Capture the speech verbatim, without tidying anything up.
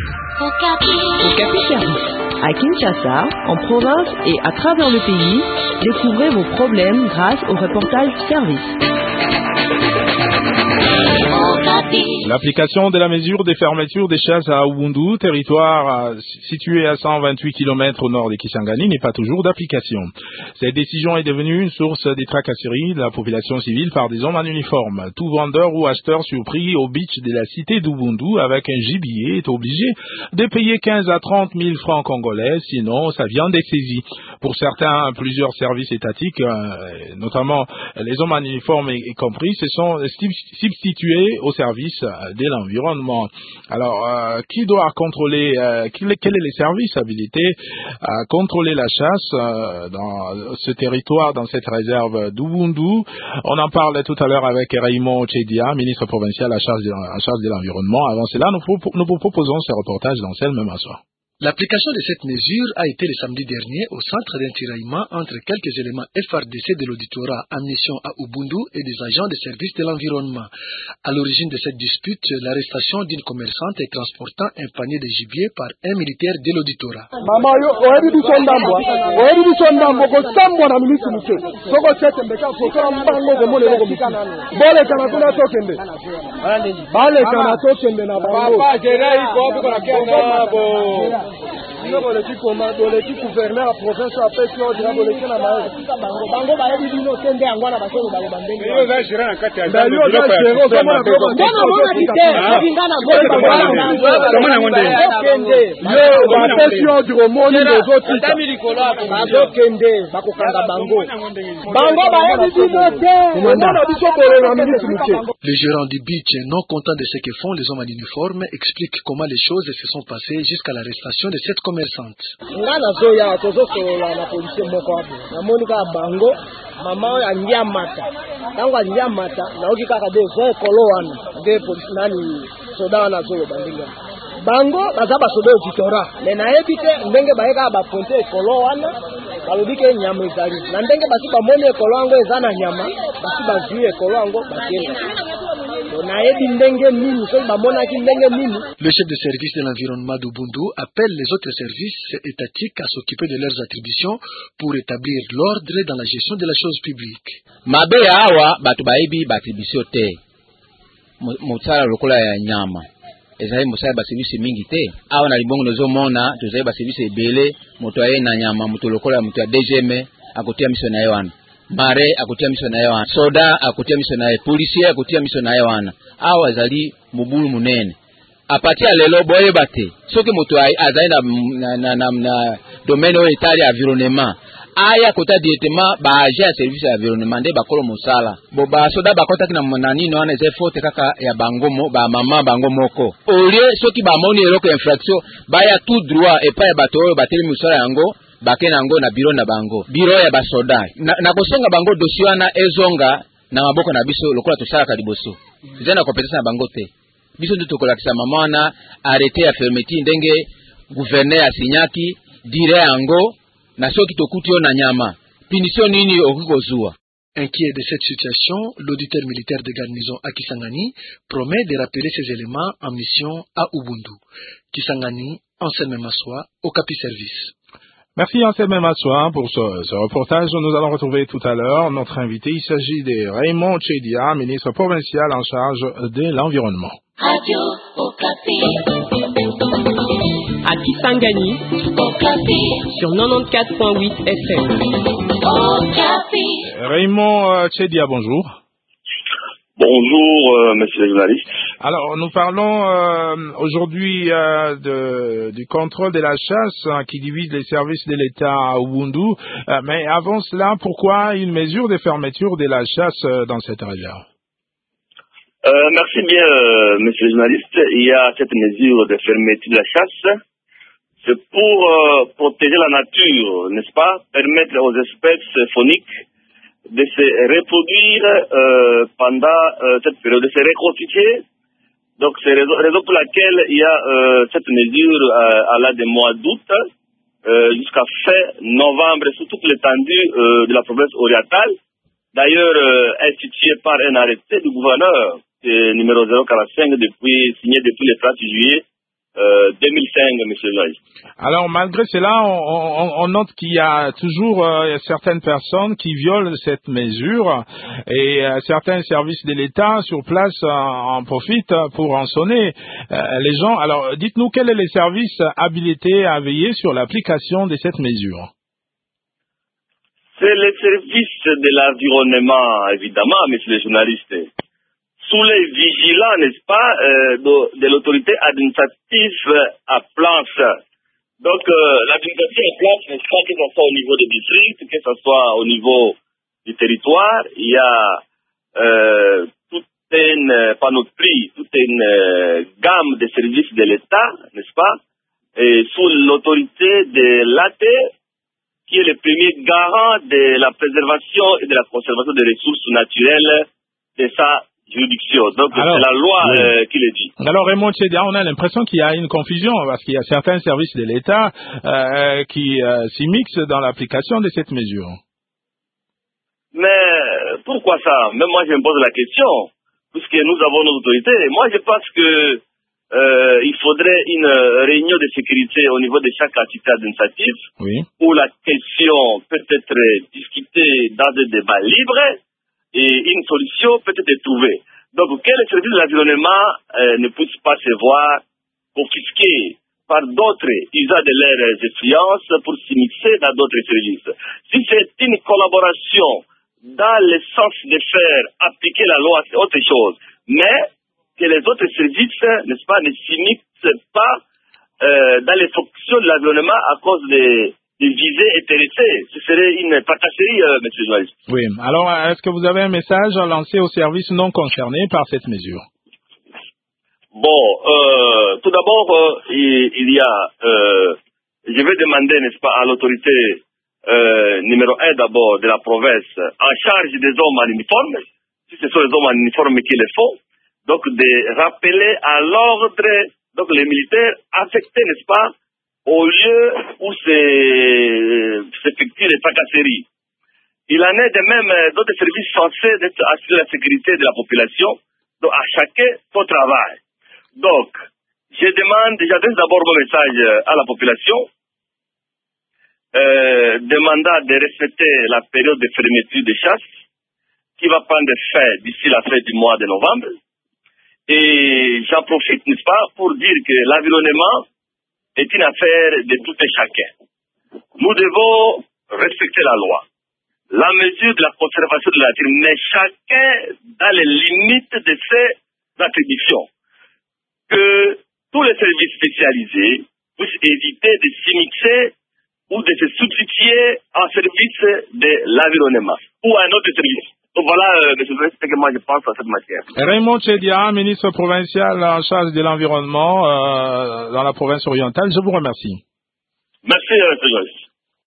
Okapi Service. À Kinshasa, en province et à travers le pays, découvrez vos problèmes grâce au reportage service. L'application de la mesure des fermetures des chasses à Ubundu, territoire situé à cent vingt-huit kilomètres au nord de Kisangani, n'est pas toujours d'application. Cette décision est devenue une source de tracasseries de la population civile par des hommes en uniforme. Tout vendeur ou acheteur surpris au beach de la cité d'Ubundu avec un gibier est obligé de payer quinze à trente mille francs congolais, sinon sa viande est saisie. Pour certains, plusieurs services étatiques, euh, notamment les hommes en uniforme y compris, se sont substitués au service de l'environnement. Alors, euh, qui doit contrôler, euh, quel est les services habilités à contrôler la chasse euh, dans ce territoire, dans cette réserve d'Ubundu? On en parle tout à l'heure avec Raymond Tchedia, ministre provincial à charge de, en charge de l'environnement. Avant cela, nous, nous vous proposons ce reportage dans celle même soir. L'application de cette mesure a été le samedi dernier au centre d'un tiraillement entre quelques éléments F R D C de l'auditorat en mission à Ubundu et des agents des services de l'environnement. À l'origine de cette dispute, l'arrestation d'une commerçante et transportant un panier de gibier par un militaire de l'auditorat. Nous boleki koma boleki gouverneur province appelle sur dira boleki na maire bango bango ba yebi bino tende angwana basolo ba bambenge yo za jira na kati ya jambo bilo kwa zero kama na gogo bona bona kite bingana gogo kama na ngonde kende yo ba appelle sur moni les autres tami likolo bazo kende bakokanga bango bango ba yebi bino te bona biso bolo na ministre muke. Le gérant du beach, non content de ce que font les hommes en uniforme, explique comment les choses se sont passées jusqu'à l'arrestation de cette commerçante. Ngana zoya tozo solola na police moko apo. Na monika bango mama ya nyamata. Tango nyamata na oki kaka de zo ekolo wana. De police nani soda na zo bandinga. Bango bazaba soda auditora. Le na ebite ndenge baeka ba ponte ekolo wana. Balobike nyama ezali. Na ndenge basi ba moni ekolo ango ezana nyama, basi bazi ekolo ango bakenda. Le chef de service de l'environnement d'Ubundu appelle les autres services étatiques à s'occuper de leurs attributions pour établir l'ordre dans la gestion de la chose publique. Mabe awa batu baibi batibisio te. Mutsala lokola ya nyama. Ezali musala ba service mingi te. Awa na libongo nozomona tozali ba service ebele, moto aye na nyama, moto lokola moto ya D G M akotia mission na yewana. Mare akutia miso na yewana, soda akutia miso na ye, policier akutia miso na yewana. Awa zali mubulu munene. Apatia lelo boye bate. Soki moto azali na na na, na, na domaine o etali environnement. Aya kota directement ba agent service ya environnement nde bakolo musala. Bo ba soda bakota kina monani no ana ze faute kaka ya bango mo ba mama bango moko. Olie soki ba moni eloko infraction baya tout droit et pas bato oyo bateli musala yango. Bake nango na biro na bango biro ya basoda na, na kosonga bango dossier wana ezonga na maboko na biso lokola tosala ka liboso zena compétence na bango te biso ndio tokolakisa mama wana arrêté ya fermeture ndenge gouverneur asinyaki dire yango na soki tokuti yo na nyama punition nini okikozua. Inquiet de cette situation, l'auditeur militaire de garnison à Kisangani promet de rappeler ces éléments en mission à Ubundu. Kisangani, Anselme Massoua, Okapi Service. Merci Anselme Massoua pour ce, ce reportage. Nous allons retrouver tout à l'heure notre invité. Il s'agit de Raymond Tchedia, ministre provincial en charge de l'environnement. Radio Okapi. À Kisangani, Okapi. Sur quatre-vingt-quatorze point huit F M. Okapi. Raymond Tchedia, bonjour. Bonjour, euh, monsieur le journaliste. Alors, nous parlons euh, aujourd'hui euh, de, du contrôle de la chasse hein, qui divise les services de l'État à Ubundu. Euh, mais avant cela, pourquoi une mesure de fermeture de la chasse euh, dans cette région? euh, Merci bien, euh, monsieur le journaliste. Il y a cette mesure de fermeture de la chasse. C'est pour euh, protéger la nature, n'est-ce pas? Permettre aux espèces fauniques de se reproduire euh, pendant euh, cette période, de se reconstituer. Donc c'est la raison, raison pour laquelle il y a euh, cette mesure euh, à la des mois d'août euh, jusqu'à fin novembre sur toute l'étendue euh, de la province orientale. D'ailleurs euh, instituée par un arrêté du gouverneur numéro zéro quarante-cinq depuis signé depuis le trente juillet euh, deux mille cinq, monsieur Joyce. Alors, malgré cela, on, on, on note qu'il y a toujours euh, certaines personnes qui violent cette mesure et euh, certains services de l'État sur place euh, en profitent pour en sonner euh, les gens. Alors, dites-nous quels sont les services habilités à veiller sur l'application de cette mesure? C'est les services de l'environnement, évidemment, monsieur le journaliste. Sous les vigilants, n'est-ce pas, euh, de, de l'autorité administrative à place. Donc, euh, l'administration à place, n'est-ce pas, que ce soit au niveau des districts, que ce soit au niveau du territoire, il y a euh, toute une panoplie, toute une euh, gamme de services de l'État, n'est-ce pas, et sous l'autorité de l'A T, qui est le premier garant de la préservation et de la conservation des ressources naturelles de sa juridiction. Donc, c'est la loi oui. euh, qui le dit. Alors, Raymond Tchedia, on a l'impression qu'il y a une confusion parce qu'il y a certains services de l'État euh, qui euh, s'y mixent dans l'application de cette mesure. Mais pourquoi ça? Même moi, je me pose la question, puisque nous avons nos autorités. Moi, je pense que euh, il faudrait une réunion de sécurité au niveau de chaque entité administrative oui. où la question peut être discutée dans des débats libres et une solution peut être trouvée. Donc, que les services de l'environnement euh, ne puissent pas se voir confisqués par d'autres usagers de leurs influences pour s'immiscer dans d'autres services. Si c'est une collaboration dans le sens de faire appliquer la loi, c'est autre chose. Mais que les autres services, n'est-ce pas, ne s'immiscent pas euh, dans les fonctions de l'environnement à cause des, des visées intéressées. Ce serait une tracasserie, euh, monsieur le journaliste. Oui. Alors, est-ce que vous avez un message à lancer aux services non concernés par cette mesure? Bon, euh, tout d'abord, euh, il, il y a, euh, je vais demander, n'est-ce pas, à l'autorité euh, numéro un d'abord de la province, en charge des hommes en uniforme, si ce sont les hommes en uniforme qui le font, donc de rappeler à l'ordre, donc les militaires affectés, n'est-ce pas, au lieu où s'effectuent les tracasseries. Il en est de même d'autres services censés assurer la sécurité de la population, donc à chacun son travail. Donc, je demande, j'adresse d'abord mon message à la population, euh, demandant de respecter la période de fermeture des chasses, qui va prendre fin d'ici la fin du mois de novembre. Et j'en profite, n'est-ce pas, pour dire que l'environnement est une affaire de tout et chacun. Nous devons respecter la loi, la mesure de la conservation de la nature, mais chacun dans les limites de ses attributions. Que tous les services spécialisés puissent éviter de s'immiscer ou de se substituer en service de l'environnement ou à un autre service. Donc voilà, euh, monsieur le président, que moi je pense à cette matière. Raymond Tchedia, ministre provincial en charge de l'environnement euh, dans la province orientale, je vous remercie. Merci, euh, monsieur Joyce.